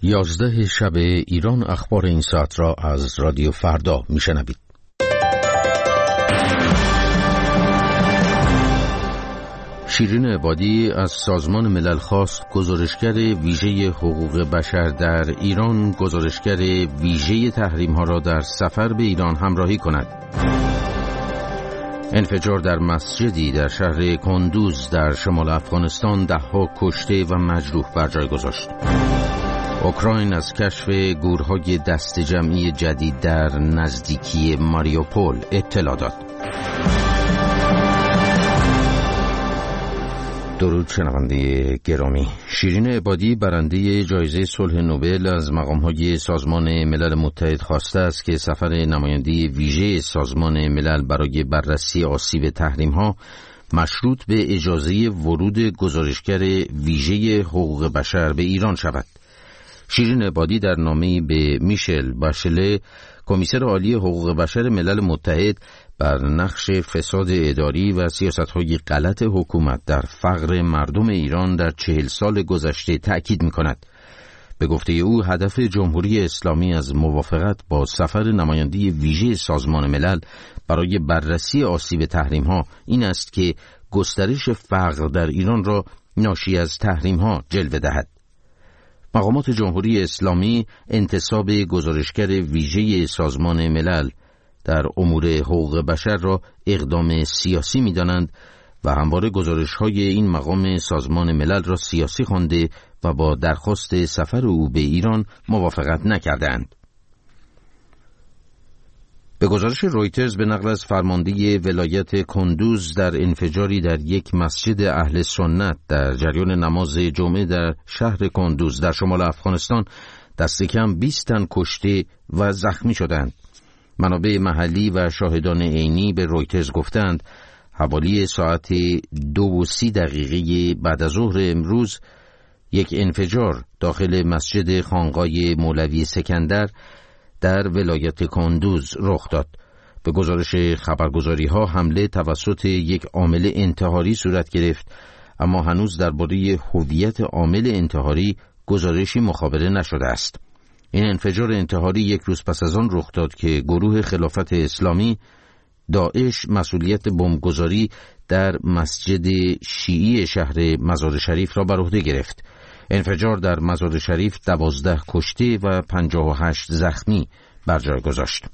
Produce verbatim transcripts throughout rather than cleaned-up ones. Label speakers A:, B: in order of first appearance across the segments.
A: یازده شب ایران اخبار این ساعت را از رادیو فردا میشنوید. شیرین عبادی از سازمان ملل خواست گزارشگر ویژه حقوق بشر در ایران گزارشگر ویژه تحریم‌ها را در سفر به ایران همراهی کند. انفجار در مسجدی در شهر کندوز در شمال افغانستان ده‌ها کشته و مجروح بر جای گذاشت. اوکراین از کشف گورهای دست جمعی جدید در نزدیکی ماریوپول اطلاع داد. درود شنونده گرامی. شیرین عبادی برنده جایزه صلح نوبل از مقام‌های سازمان ملل متحد خواسته است که سفر نماینده ویژه سازمان ملل برای بررسی آسیب تحریم‌ها مشروط به اجازه ورود گزارشگر ویژه حقوق بشر به ایران شود. شیرین عبادی در نامه‌ای به میشل باشله کمیسر عالی حقوق بشر ملل متحد بر نقش فساد اداری و سیاست‌های غلط حکومت در فقر مردم ایران در چهل سال گذشته تأکید می‌کند. به گفته او هدف جمهوری اسلامی از موافقت با سفر نماینده ویژه سازمان ملل برای بررسی آسیب تحریم‌ها این است که گسترش فقر در ایران را ناشی از تحریم‌ها جلوه دهد. مقامات جمهوری اسلامی انتصاب گزارشگر ویژه سازمان ملل در امور حقوق بشر را اقدام سیاسی می‌دانند و همواره گزارش‌های این مقام سازمان ملل را سیاسی خوانده و با درخواست سفر او به ایران موافقت نکردند. به گزارش رویترز به نقل از فرمانده ولایت کندوز در انفجاری در یک مسجد اهل سنت در جریان نماز جمعه در شهر کندوز در شمال افغانستان دست کم بیست تن کشته و زخمی شدند. منابع محلی و شاهدان عینی به رویترز گفتند حوالی ساعت دو و سی دقیقه بعد از ظهر امروز یک انفجار داخل مسجد خانقاه مولوی سکندر در ولایت کندوز رخ داد. به گزارش خبرگزاری ها حمله توسط یک عامل انتحاری صورت گرفت، اما هنوز درباره هویت عامل انتحاری گزارشی مخابره نشده است. این انفجار انتحاری یک روز پس از آن رخ داد که گروه خلافت اسلامی داعش مسئولیت بمبگذاری در مسجد شیعی شهر مزار شریف را بر عهده گرفت. انفجار در مزار شریف دوازده کشته و پنجاه و هشت زخمی بر جای گذاشت.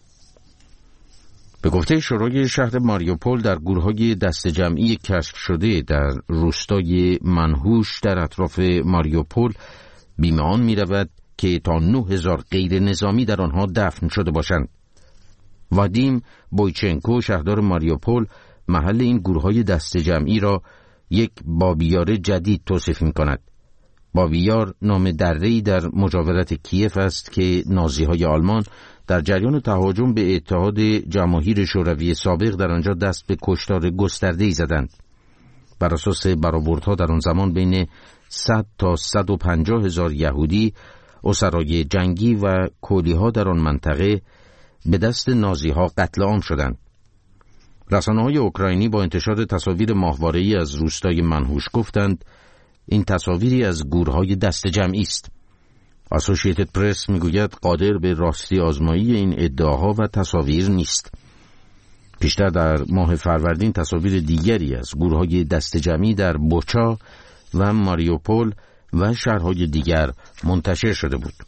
A: به گفته شورای شهر ماریوپول در گورهای دست جمعی کشف شده در روستای منهوش در اطراف ماریوپول بیمه آن می رود که تا نه هزار غیر نظامی در آنها دفن شده باشند. وادیم بویچنکو شهردار ماریوپول محل این گورهای دست جمعی را یک بابیار جدید توصیف می کند. بابیار نام دره‌ای در مجاورت کیف است که نازی‌های آلمان در جریان تهاجم به اتحاد جماهیر شوروی سابق در آنجا دست به کشتار گسترده‌ای زدند. بر اساس برآوردها در آن زمان بین صد تا صد و پنجاه هزار یهودی، اسرای جنگی و کولی‌ها در آن منطقه به دست نازی‌ها قتل عام شدند. رسانه‌های اوکراینی با انتشار تصاویر ماهواره‌ای از روستای منهوش گفتند این تصاویری از گورهای دست جمعی است. اسوسییتد پرس میگوید قادر به راستی آزمایی این ادعاها و تصاویر نیست. پیشتر در ماه فروردین تصاویر دیگری از گورهای دست جمعی در بوچا و ماریوپول و شهرهای دیگر منتشر شده بود.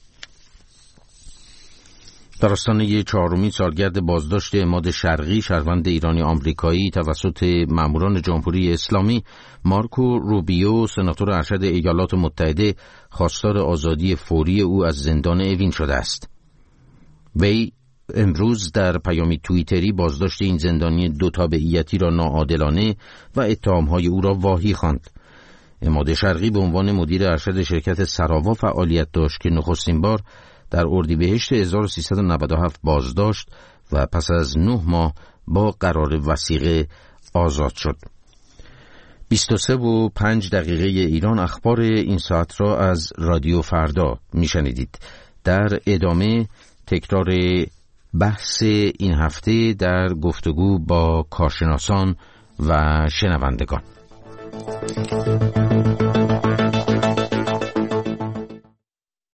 A: در آستانه چهارمین سالگرد بازداشت عماد شرقی شهروند ایرانی آمریکایی توسط ماموران جمهوری اسلامی، مارکو روبیو سناتور ارشد ایالات متحده خواستار آزادی فوری او از زندان اوین شده است. وی امروز در پیامی توییتری بازداشت این زندانی دو تابعیتی را ناعادلانه و اتهام‌های او را واهی خواند. عماد شرقی به عنوان مدیر ارشد شرکت سراوا فعالیت داشت که نخستین بار در اردیبهشت هزار و سیصد و نود و هفت بازداشت و پس از نه ماه با قرار وثیقه آزاد شد. بیست و سه و پنج دقیقه ایران اخبار این ساعت را از رادیو فردا میشنیدید. در ادامه تکرار بحث این هفته در گفتگو با کارشناسان و شنوندگان.